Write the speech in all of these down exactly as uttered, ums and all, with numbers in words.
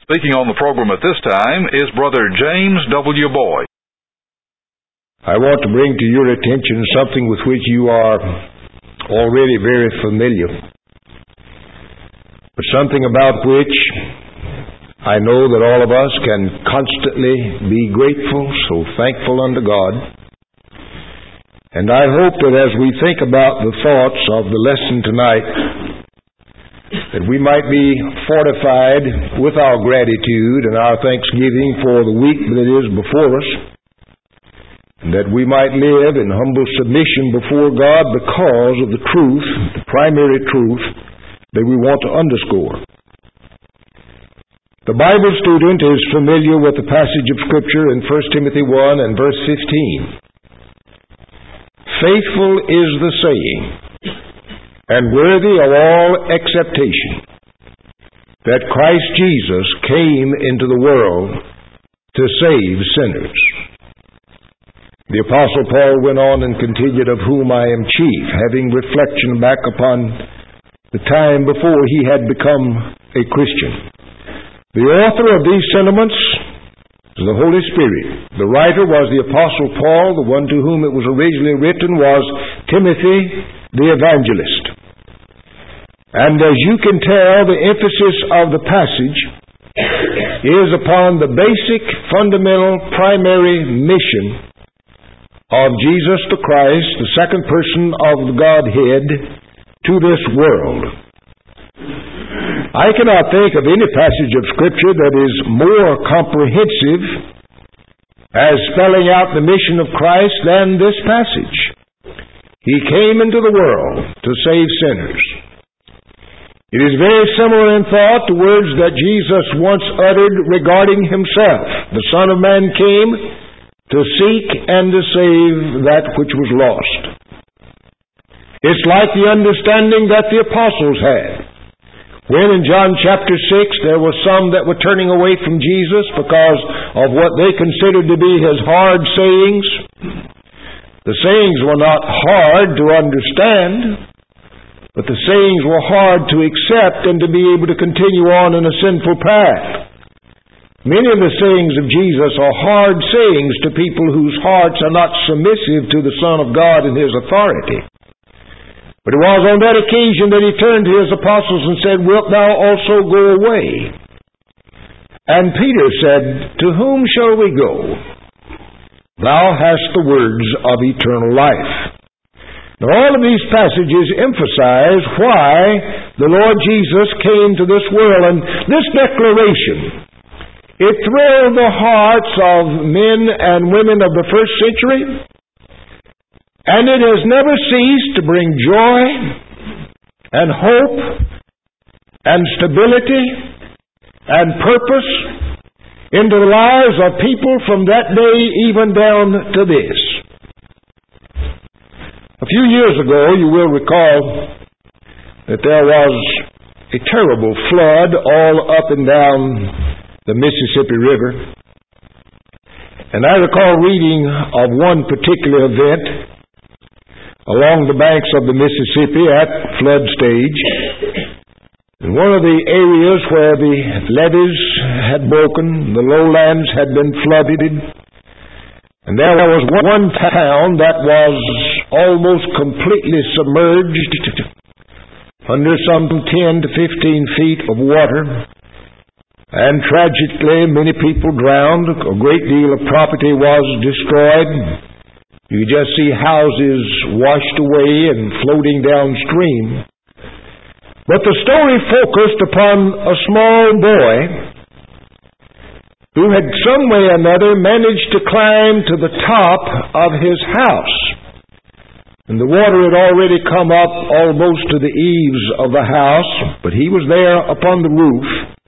Speaking on the program at this time is Brother James W. Boyd. I want to bring to your attention something with which you are already very familiar, but something about which I know that all of us can constantly be grateful, so thankful unto God. And I hope that as we think about the thoughts of the lesson tonight, that we might be fortified with our gratitude and our thanksgiving for the week that is before us, and that we might live in humble submission before God because of the truth, the primary truth that we want to underscore. The Bible student is familiar with the passage of Scripture in First Timothy one and verse fifteen. Faithful is the saying, and worthy of all acceptation, that Christ Jesus came into the world to save sinners. The Apostle Paul went on and continued, of whom I am chief, having reflection back upon the time before he had become a Christian. The author of these sentiments is the Holy Spirit. The writer was the Apostle Paul. The one to whom it was originally written was Timothy the evangelist. And as you can tell, the emphasis of the passage is upon the basic, fundamental, primary mission of Jesus the Christ, the second person of the Godhead, to this world. I cannot think of any passage of Scripture that is more comprehensive as spelling out the mission of Christ than this passage. He came into the world to save sinners. It is very similar in thought to words that Jesus once uttered regarding himself. The Son of Man came to seek and to save that which was lost. It's like the understanding that the apostles had. When in John chapter six there were some that were turning away from Jesus because of what they considered to be his hard sayings. The sayings were not hard to understand, but the sayings were hard to accept and to be able to continue on in a sinful path. Many of the sayings of Jesus are hard sayings to people whose hearts are not submissive to the Son of God and his authority. But it was on that occasion that he turned to his apostles and said, "Wilt thou also go away?" And Peter said, "To whom shall we go? Thou hast the words of eternal life." Now, all of these passages emphasize why the Lord Jesus came to this world. And this declaration, it thrilled the hearts of men and women of the first century, and it has never ceased to bring joy and hope and stability and purpose into the lives of people from that day even down to this. A few years ago, you will recall that there was a terrible flood all up and down the Mississippi River. And I recall reading of one particular event along the banks of the Mississippi at flood stage. In one of the areas where the levees had broken, the lowlands had been flooded, and there was one town that was almost completely submerged under some ten to fifteen feet of water. And tragically, many people drowned. A great deal of property was destroyed. You just see houses washed away and floating downstream. But the story focused upon a small boy who had some way or another managed to climb to the top of his house. And the water had already come up almost to the eaves of the house, but he was there upon the roof,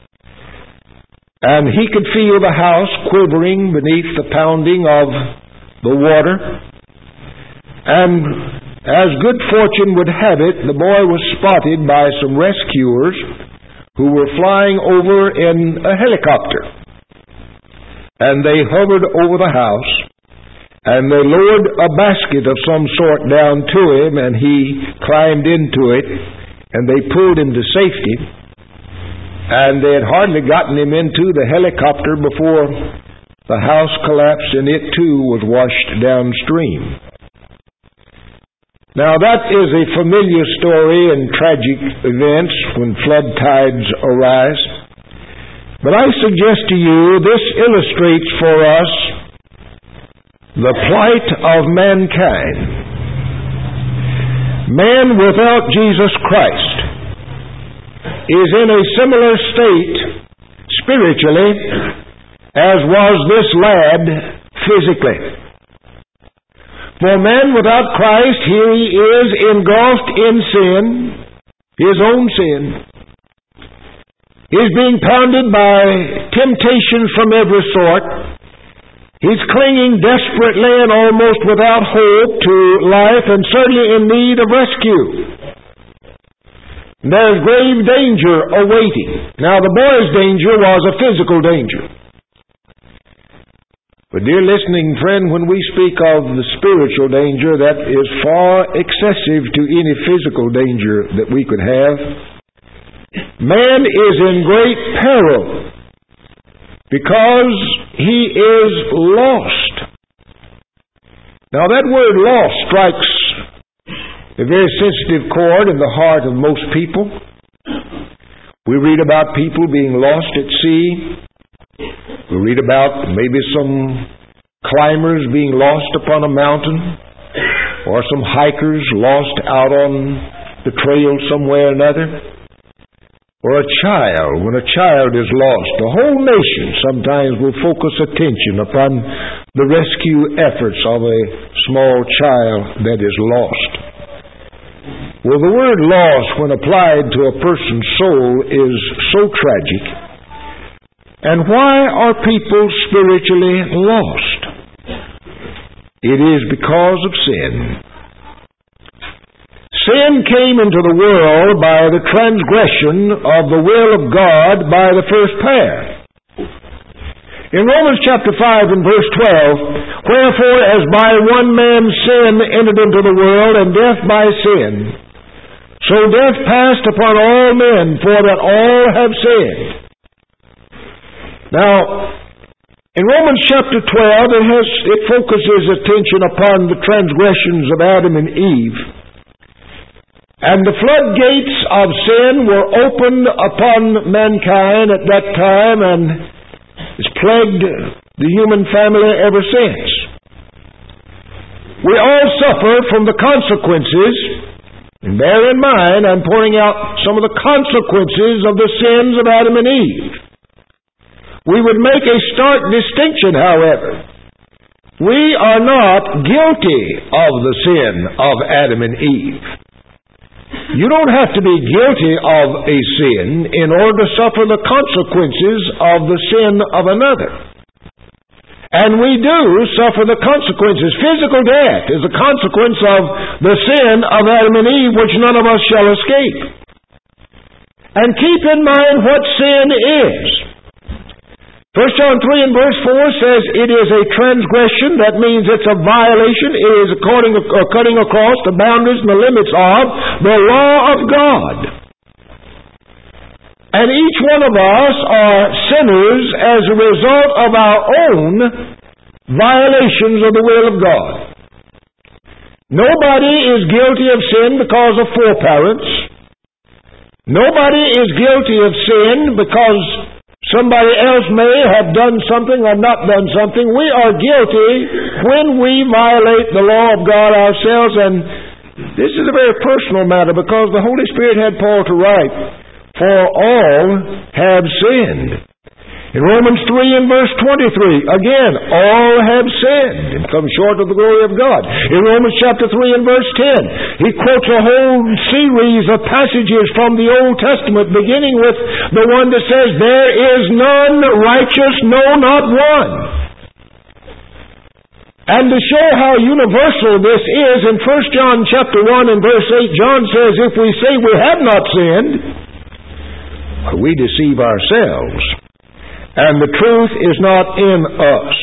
and he could feel the house quivering beneath the pounding of the water. And as good fortune would have it, the boy was spotted by some rescuers who were flying over in a helicopter. And they hovered over the house, and they lowered a basket of some sort down to him, and he climbed into it, and they pulled him to safety. and they had hardly gotten him into the helicopter before the house collapsed and it too was washed downstream. Now that is a familiar story in tragic events when flood tides arise. But I suggest to you this illustrates for us the plight of mankind. Man without Jesus Christ is in a similar state spiritually as was this lad physically. For man without Christ, here he is engulfed in sin, his own sin. He's being pounded by temptations from every sort. He's clinging desperately and almost without hope to life and certainly in need of rescue. There's grave danger awaiting. Now the boy's danger was a physical danger. But dear listening friend, when we speak of the spiritual danger, that is far excessive to any physical danger that we could have. Man is in great peril because he is lost. Now that word lost strikes a very sensitive chord in the heart of most people. We read about people being lost at sea. We read about maybe some climbers being lost upon a mountain, or some hikers lost out on the trail somewhere or another, or a child. When a child is lost, the whole nation sometimes will focus attention upon the rescue efforts of a small child that is lost. Well, the word lost, when applied to a person's soul, is so tragic. And why are people spiritually lost? It is because of sin. Sin came into the world by the transgression of the will of God by the first pair. In Romans chapter five and verse twelve, wherefore as by one man sin entered into the world, and death by sin, so death passed upon all men, for that all have sinned. Now, in Romans chapter twelve, it, has, it focuses attention upon the transgressions of Adam and Eve. And the floodgates of sin were opened upon mankind at that time, and it's plagued the human family ever since. We all suffer from the consequences, and bear in mind, I'm pointing out some of the consequences of the sins of Adam and Eve. We would make a stark distinction, however. We are not guilty of the sin of Adam and Eve. You don't have to be guilty of a sin in order to suffer the consequences of the sin of another. And we do suffer the consequences. Physical death is a consequence of the sin of Adam and Eve, which none of us shall escape. And keep in mind what sin is. First John three and verse four says it is a transgression. That means it's a violation. It is according, uh, cutting across the boundaries and the limits of the law of God. And each one of us are sinners as a result of our own violations of the will of God. Nobody is guilty of sin because of foreparents. Nobody is guilty of sin because somebody else may have done something or not done something. We are guilty when we violate the law of God ourselves, and this is a very personal matter because the Holy Spirit had Paul to write, for all have sinned. In Romans three and verse twenty-three, again, all have sinned and come short of the glory of God. In Romans chapter three and verse ten, he quotes a whole series of passages from the Old Testament, beginning with the one that says, there is none righteous, no, not one. And to show how universal this is, in First John chapter one and verse eight, John says, if we say we have not sinned, we deceive ourselves, and the truth is not in us.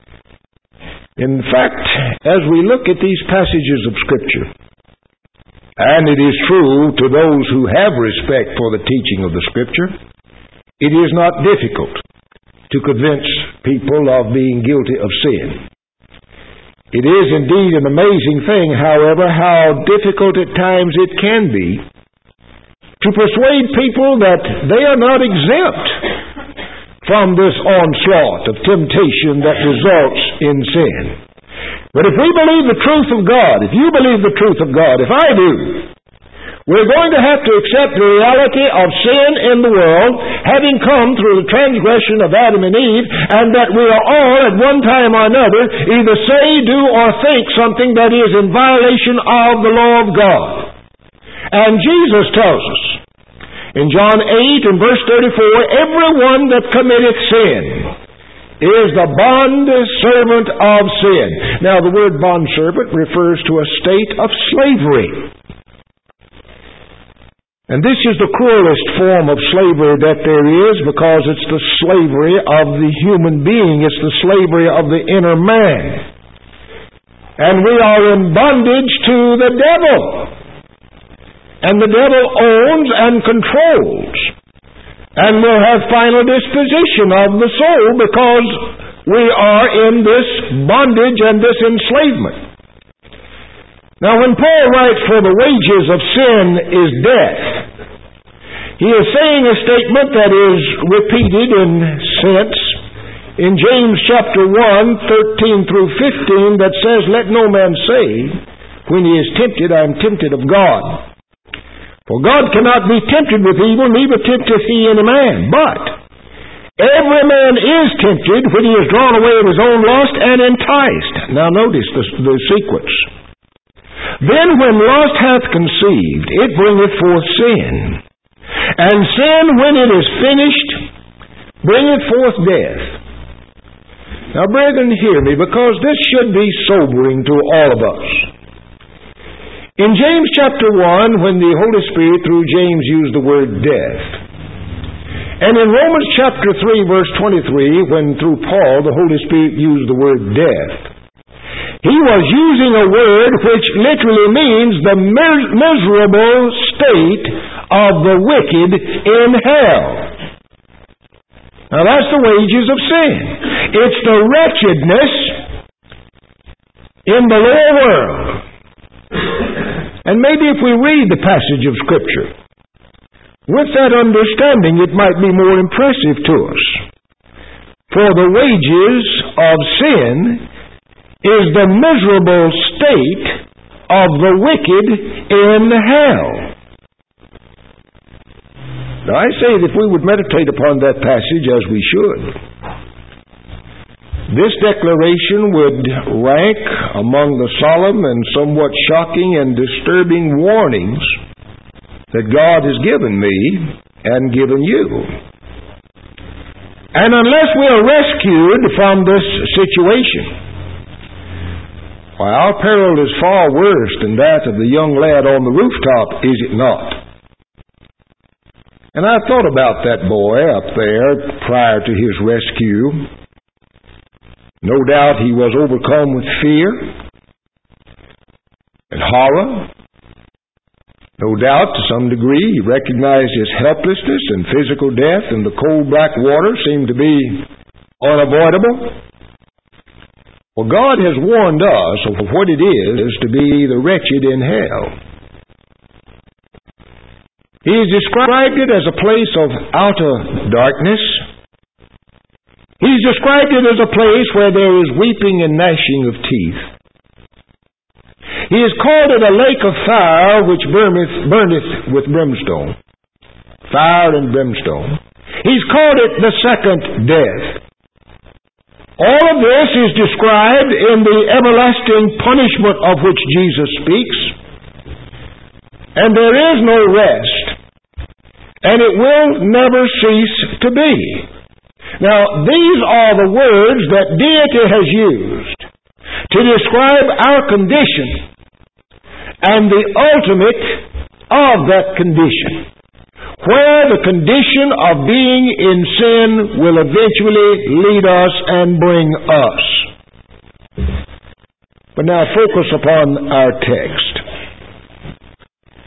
In fact, as we look at these passages of Scripture, And it is true to those who have respect for the teaching of the Scripture, it is not difficult to convince people of being guilty of sin. It is indeed an amazing thing, however, how difficult at times it can be to persuade people that they are not exempt from this onslaught of temptation that results in sin. But if we believe the truth of God, if you believe the truth of God, if I do, we're going to have to accept the reality of sin in the world, having come through the transgression of Adam and Eve, and that we are all at one time or another either say, do, or think something that is in violation of the law of God. And Jesus tells us in John eight and verse thirty-four, everyone that committeth sin is the bond servant of sin. Now the word bond servant refers to a state of slavery. And this is the cruelest form of slavery that there is, because it's the slavery of the human being. It's the slavery of the inner man. And we are in bondage to the devil. And the devil owns and controls, and will have final disposition of the soul, because we are in this bondage and this enslavement. Now when Paul writes, for the wages of sin is death, he is saying a statement that is repeated in sense in James chapter one, thirteen through fifteen, that says, let no man say, when he is tempted, I am tempted of God. For God cannot be tempted with evil, neither tempteth he any man. But every man is tempted when he is drawn away of his own lust and enticed. Now notice the, the sequence. Then when lust hath conceived, it bringeth forth sin. And sin, when it is finished, bringeth forth death. Now brethren, hear me, because this should be sobering to all of us. In James chapter one, when the Holy Spirit through James used the word death, and in Romans chapter three, verse twenty-three, when through Paul the Holy Spirit used the word death, he was using a word which literally means the mis- miserable state of the wicked in hell. Now that's the wages of sin. It's the wretchedness in the lower world. And maybe if we read the passage of Scripture with that understanding, it might be more impressive to us. For the wages of sin is the miserable state of the wicked in hell. Now I say that if we would meditate upon that passage as we should, this declaration would rank among the solemn and somewhat shocking and disturbing warnings that God has given me and given you. And unless we are rescued from this situation, why, our peril is far worse than that of the young lad on the rooftop, is it not? And I thought about that boy up there prior to his rescue. No doubt he was overcome with fear and horror. No doubt, to some degree, he recognized his helplessness, and physical death and the cold black water seemed to be unavoidable. Well, God has warned us of what it is to be the wretched in hell. He has described it as a place of outer darkness. He's described it as a place where there is weeping and gnashing of teeth. He has called it a lake of fire which burneth, burneth with brimstone. Fire and brimstone. He's called it the second death. All of this is described in the everlasting punishment of which Jesus speaks. And there is no rest. And it will never cease to be. Now, these are the words that deity has used to describe our condition and the ultimate of that condition, where the condition of being in sin will eventually lead us and bring us. But now focus upon our text.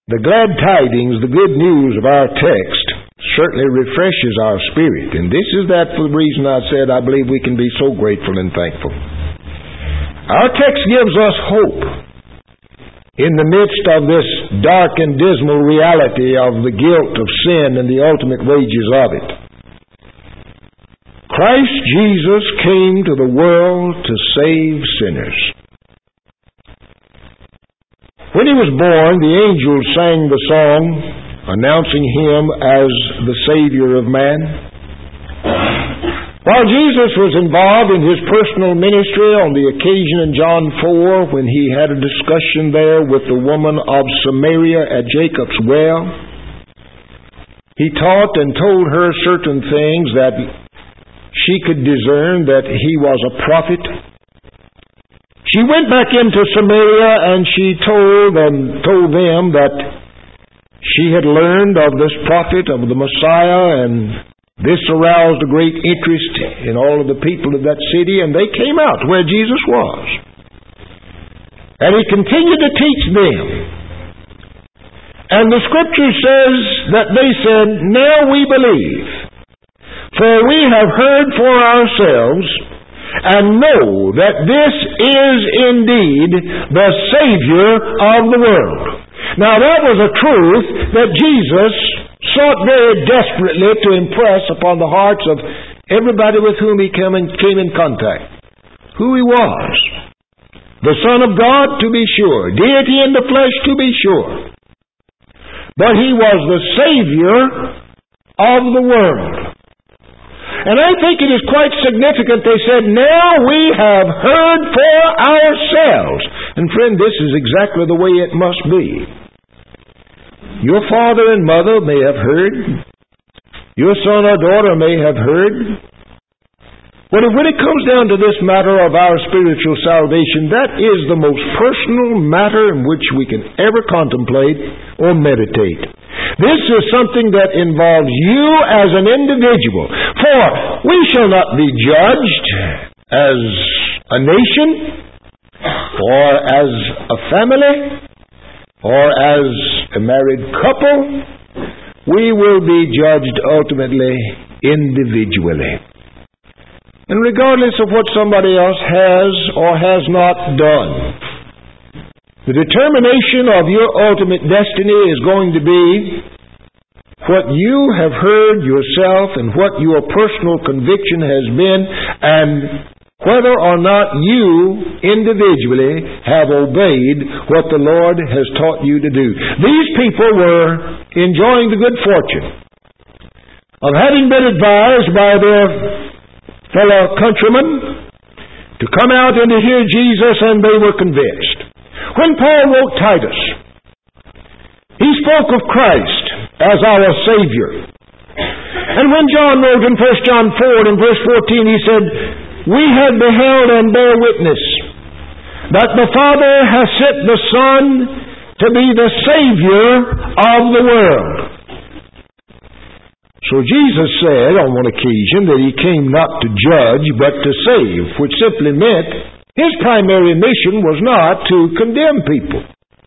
The glad tidings, the good news of our text certainly refreshes our spirit. And this is that for the reason I said I believe we can be so grateful and thankful. Our text gives us hope in the midst of this dark and dismal reality of the guilt of sin and the ultimate wages of it. Christ Jesus came to the world to save sinners. When he was born, the angels sang the song announcing him as the Savior of man. While Jesus was involved in his personal ministry on the occasion in John four when he had a discussion there with the woman of Samaria at Jacob's well, he taught and told her certain things that she could discern that he was a prophet. She went back into Samaria and she told them, told them that she had learned of this prophet, of the Messiah, and this aroused a great interest in all of the people of that city, and they came out where Jesus was. And he continued to teach them. And the Scripture says that they said, "Now we believe, for we have heard for ourselves, and know that this is indeed the Savior of the world." Now that was a truth that Jesus sought very desperately to impress upon the hearts of everybody with whom he came in, came in contact. Who he was. The Son of God, to be sure. Deity in the flesh, to be sure. But he was the Savior of the world. And I think it is quite significant. They said, "Now we have heard for ourselves." And friend, this is exactly the way it must be. Your father and mother may have heard. Your son or daughter may have heard. But when it comes down to this matter of our spiritual salvation, that is the most personal matter in which we can ever contemplate or meditate. This is something that involves you as an individual. For we shall not be judged as a nation, or as a family, or as a married couple. We will be judged ultimately individually. And regardless of what somebody else has or has not done, the determination of your ultimate destiny is going to be what you have heard yourself and what your personal conviction has been, and whether or not you individually have obeyed what the Lord has taught you to do. These people were enjoying the good fortune of having been advised by their fellow countrymen to come out and to hear Jesus, and they were convinced. When Paul wrote Titus, he spoke of Christ as our Savior. And when John wrote in First John four and verse fourteen, he said, "We have beheld and bear witness that the Father has sent the Son to be the Savior of the world." So Jesus said on one occasion that he came not to judge but to save, which simply meant his primary mission was not to condemn people.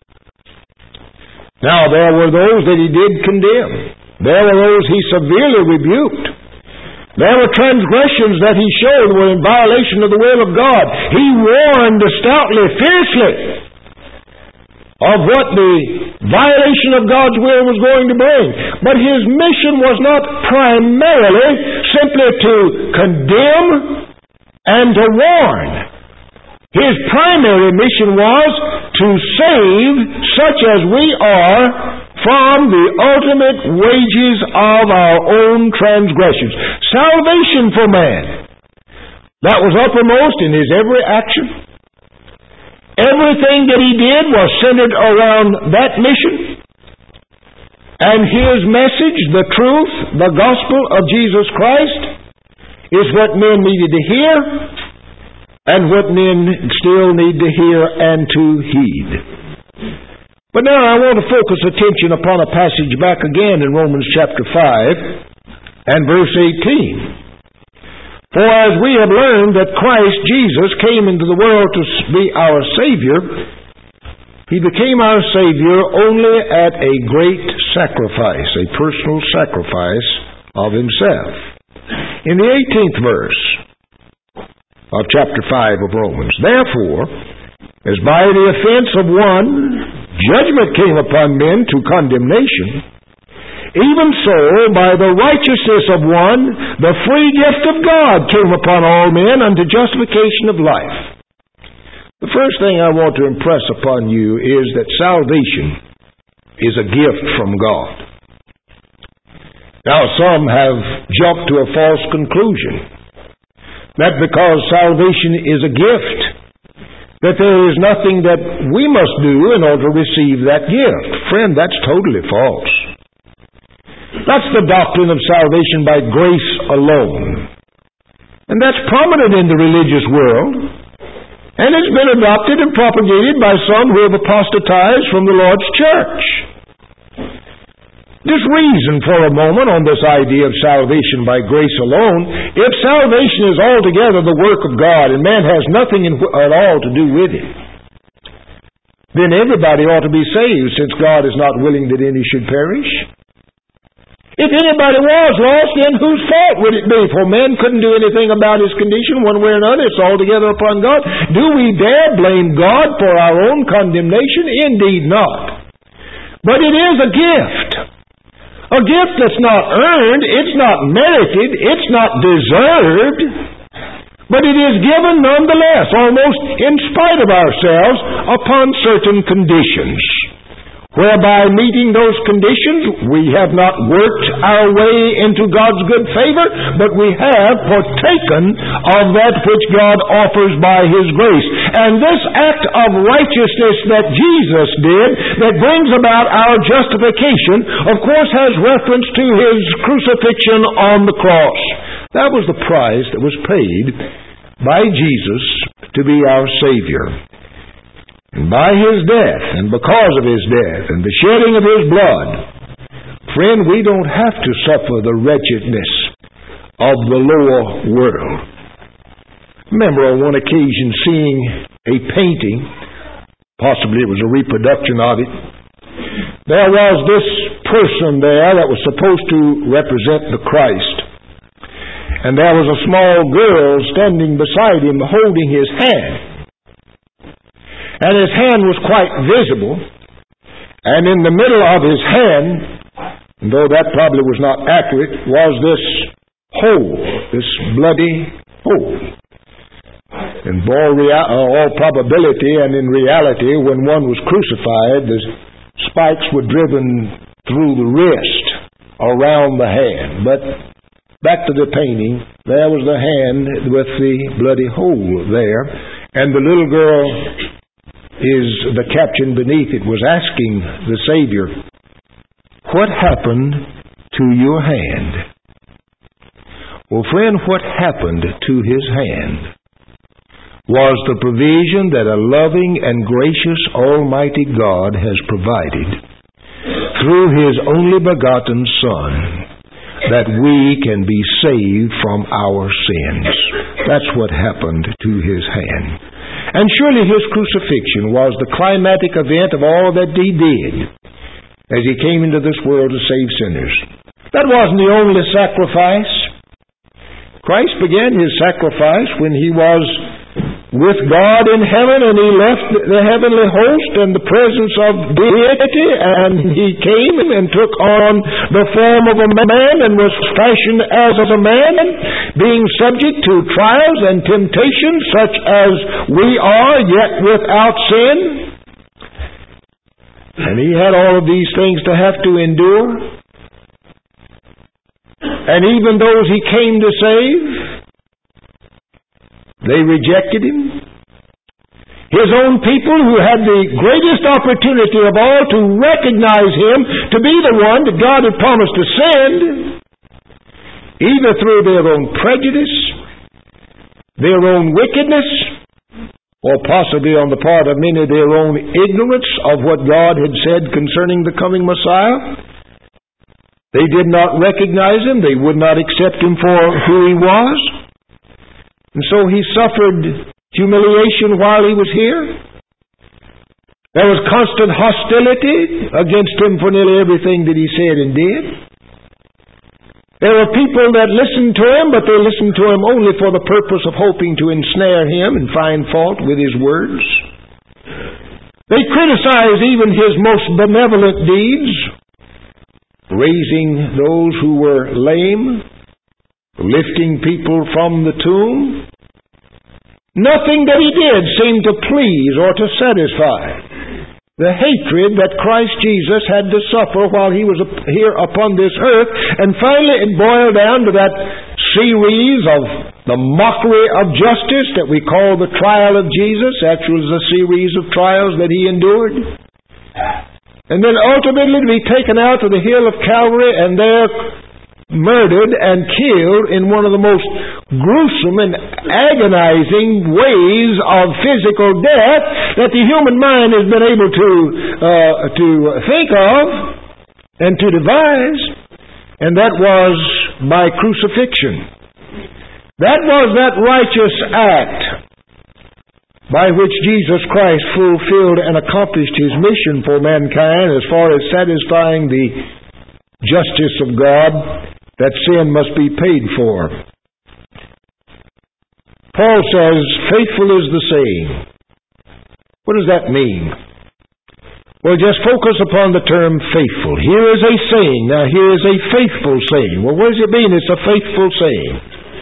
Now there were those that he did condemn. There were those he severely rebuked. There were transgressions that he showed were in violation of the will of God. He warned stoutly, fiercely, of what the violation of God's will was going to bring. But his mission was not primarily simply to condemn and to warn. His primary mission was to save such as we are from the ultimate wages of our own transgressions. Salvation for man. That was uppermost in his every action. Everything that he did was centered around that mission. And his message, the truth, the gospel of Jesus Christ, is what men needed to hear, and what men still need to hear and to heed. But now I want to focus attention upon a passage back again in Romans chapter five and verse eighteen. For as we have learned that Christ Jesus came into the world to be our Savior, He became our Savior only at a great sacrifice, a personal sacrifice of Himself. In the eighteenth verse of chapter five of Romans, therefore, as by the offense of one, judgment came upon men to condemnation, even so, by the righteousness of one, the free gift of God came upon all men unto justification of life. The first thing I want to impress upon you is that salvation is a gift from God. Now, some have jumped to a false conclusion that because salvation is a gift, that there is nothing that we must do in order to receive that gift. Friend, that's totally false. That's the doctrine of salvation by grace alone. And that's prominent in the religious world. And it's been adopted and propagated by some who have apostatized from the Lord's church. Just reason for a moment on this idea of salvation by grace alone. If salvation is altogether the work of God and man has nothing in, at all to do with it, then everybody ought to be saved, since God is not willing that any should perish. If anybody was lost, then whose fault would it be? For man couldn't do anything about his condition one way or another. It's altogether upon God. Do we dare blame God for our own condemnation? Indeed not. But it is a gift. A gift that's not earned, it's not merited, it's not deserved, but it is given nonetheless, almost in spite of ourselves, upon certain conditions. Whereby, meeting those conditions, we have not worked our way into God's good favor, but we have partaken of that which God offers by His grace. And this act of righteousness that Jesus did, that brings about our justification, of course has reference to His crucifixion on the cross. That was the price that was paid by Jesus to be our Savior. And by His death, and because of His death, and the shedding of His blood, friend, we don't have to suffer the wretchedness of the lower world. Remember on one occasion seeing a painting, possibly it was a reproduction of it. There was this person there that was supposed to represent the Christ. And there was a small girl standing beside him holding his hand. And his hand was quite visible. And in the middle of his hand, though that probably was not accurate, was this hole, this bloody hole. In all, rea- uh, all probability and in reality, when one was crucified, the spikes were driven through the wrist around the hand. But back to the painting, there was the hand with the bloody hole there. And the little girl, is the caption beneath it, was asking the Savior, what happened to your hand? Well, friend, what happened to His hand was the provision that a loving and gracious Almighty God has provided through His only begotten Son, that we can be saved from our sins. That's what happened to His hand. And surely His crucifixion was the climatic event of all that He did as He came into this world to save sinners. That wasn't the only sacrifice. Christ began His sacrifice when He was with God in heaven, and He left the heavenly host and the presence of deity, and He came and took on the form of a man and was fashioned as a man, being subject to trials and temptations such as we are, yet without sin. And He had all of these things to have to endure. And even those He came to save, they rejected Him. His own people, who had the greatest opportunity of all to recognize Him to be the one that God had promised to send, either through their own prejudice, their own wickedness, or possibly on the part of many their own ignorance of what God had said concerning the coming Messiah, they did not recognize Him. They would not accept Him for who He was. And so He suffered humiliation while He was here. There was constant hostility against him for nearly everything that he said and did. There were people that listened to him, but they listened to him only for the purpose of hoping to ensnare him and find fault with his words. They criticized even his most benevolent deeds, raising those who were lame, lifting people from the tomb. Nothing that he did seemed to please or to satisfy the hatred that Christ Jesus had to suffer while he was here upon this earth. And finally it boiled down to that series of the mockery of justice that we call the trial of Jesus. That was a series of trials that he endured. And then ultimately to be taken out to the hill of Calvary and there murdered and killed in one of the most gruesome and agonizing ways of physical death that the human mind has been able to uh, to think of and to devise, and that was by crucifixion. That was that righteous act by which Jesus Christ fulfilled and accomplished his mission for mankind as far as satisfying the justice of God, that sin must be paid for. Paul says, faithful is the saying. What does that mean? Well, just focus upon the term faithful. Here is a saying. Now, here is a faithful saying. Well, what does it mean it's a faithful saying?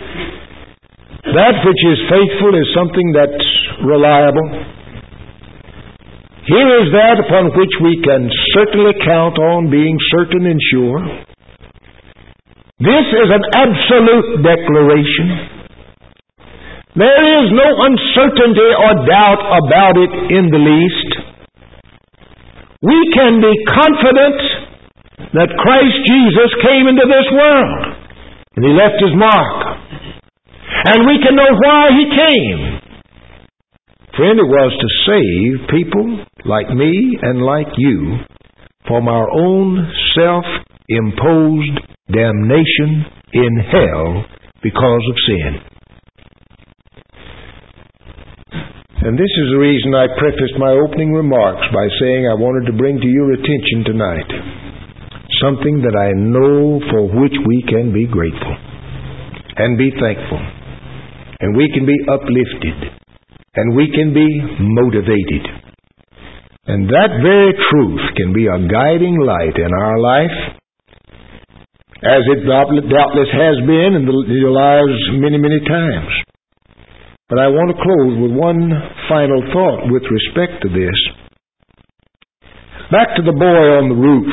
That which is faithful is something that's reliable. Here is that upon which we can certainly count on being certain and sure. This is an absolute declaration. There is no uncertainty or doubt about it in the least. We can be confident that Christ Jesus came into this world and he left his mark. And we can know why he came. Friend, it was to save people like me and like you from our own self-imposed damnation in hell because of sin. And this is the reason I prefaced my opening remarks by saying I wanted to bring to your attention tonight something that I know for which we can be grateful and be thankful, and we can be uplifted, and we can be motivated. And that very truth can be a guiding light in our life, as it doubtless has been in the lives many, many times. But I want to close with one final thought with respect to this. Back to the boy on the roof.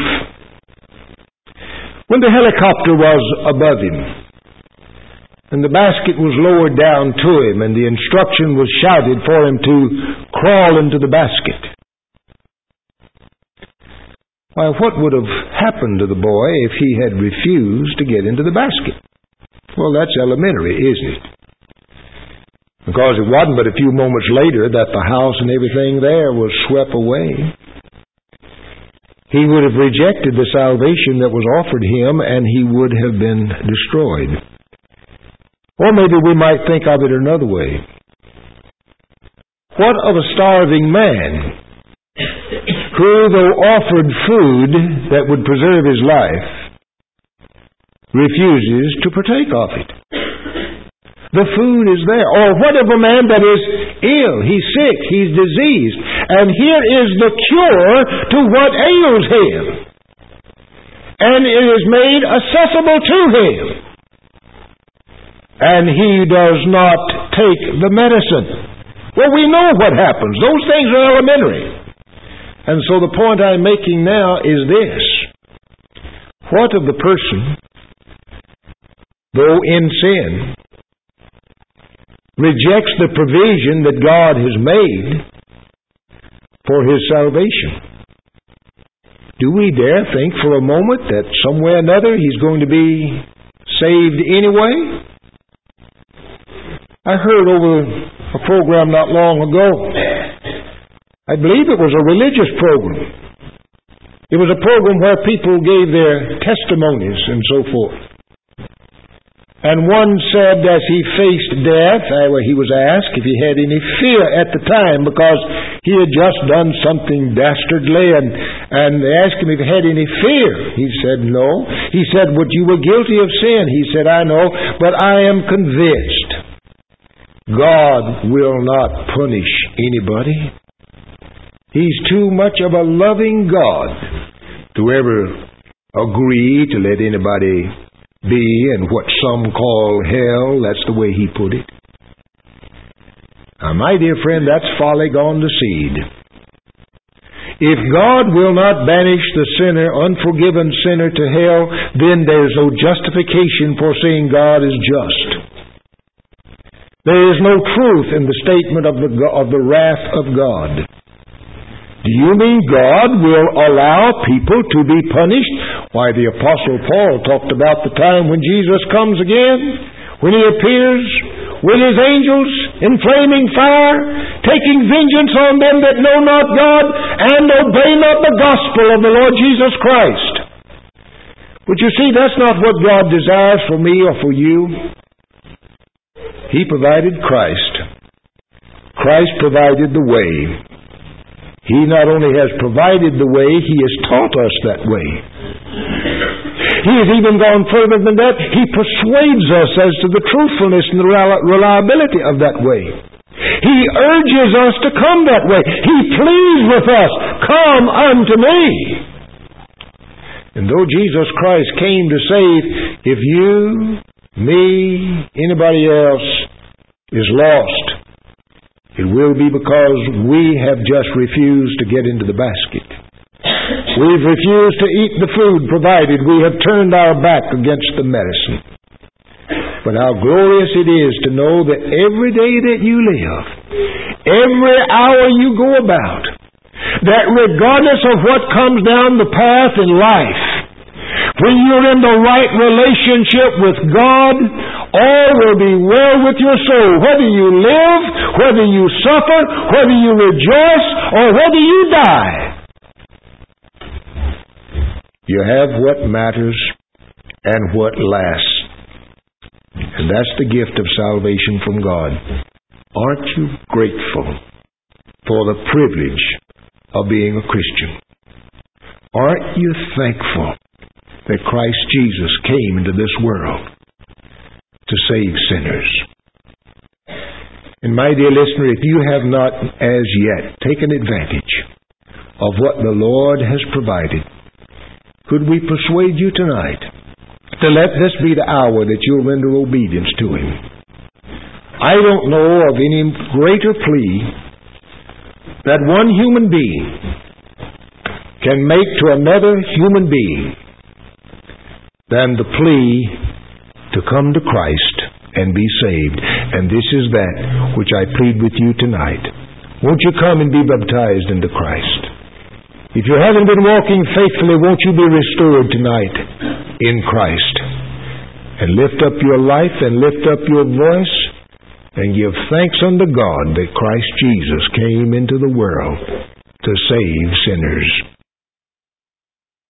When the helicopter was above him, and the basket was lowered down to him, and the instruction was shouted for him to crawl into the basket, why, what would have happened to the boy if he had refused to get into the basket? Well, that's elementary, isn't it? Because it wasn't but a few moments later that the house and everything there was swept away. He would have rejected the salvation that was offered him, and he would have been destroyed. Or maybe we might think of it another way. What of a starving man who, though offered food that would preserve his life, refuses to partake of it? The food is there. Or what of a man that is ill, he's sick, he's diseased, and here is the cure to what ails him, and it is made accessible to him, and he does not take the medicine? Well, we know what happens. Those things are elementary. And so the point I'm making now is this. What of the person, though in sin, rejects the provision that God has made for his salvation? Do we dare think for a moment that somewhere or another he's going to be saved anyway? I heard over a program not long ago, I believe it was a religious program. It was a program where people gave their testimonies and so forth. And one said as he faced death, he was asked if he had any fear at the time because he had just done something dastardly, and, and they asked him if he had any fear. He said no. He said, "But you were guilty of sin." He said, "I know, but I am convinced God will not punish anybody. He's too much of a loving God to ever agree to let anybody be in what some call hell." That's the way he put it. Now, my dear friend, that's folly gone to seed. If God will not banish the sinner, unforgiven sinner, to hell, then there's no justification for saying God is just. There is no truth in the statement of the, of the wrath of God. Do you mean God will allow people to be punished? Why, the Apostle Paul talked about the time when Jesus comes again, when He appears with His angels in flaming fire, taking vengeance on them that know not God and obey not the gospel of the Lord Jesus Christ. But you see, that's not what God desires for me or for you. He provided Christ. Christ provided the way. He not only has provided the way, He has taught us that way. He has even gone further than that. He persuades us as to the truthfulness and the reliability of that way. He urges us to come that way. He pleads with us, "Come unto me." And though Jesus Christ came to save, if you, me, anybody else is lost, it will be because we have just refused to get into the basket. We've refused to eat the food provided. We have turned our back against the medicine. But how glorious it is to know that every day that you live, every hour you go about, that regardless of what comes down the path in life, when you're in the right relationship with God, all will be well with your soul. Whether you live, whether you suffer, whether you rejoice, or whether you die, you have what matters and what lasts. And that's the gift of salvation from God. Aren't you grateful for the privilege of being a Christian? Aren't you thankful that Christ Jesus came into this world to save sinners? And my dear listener, if you have not as yet taken advantage of what the Lord has provided, could we persuade you tonight to let this be the hour that you'll render obedience to Him? I don't know of any greater plea that one human being can make to another human being than the plea to come to Christ and be saved. And this is that which I plead with you tonight. Won't you come and be baptized into Christ? If you haven't been walking faithfully, won't you be restored tonight in Christ? And lift up your life and lift up your voice and give thanks unto God that Christ Jesus came into the world to save sinners.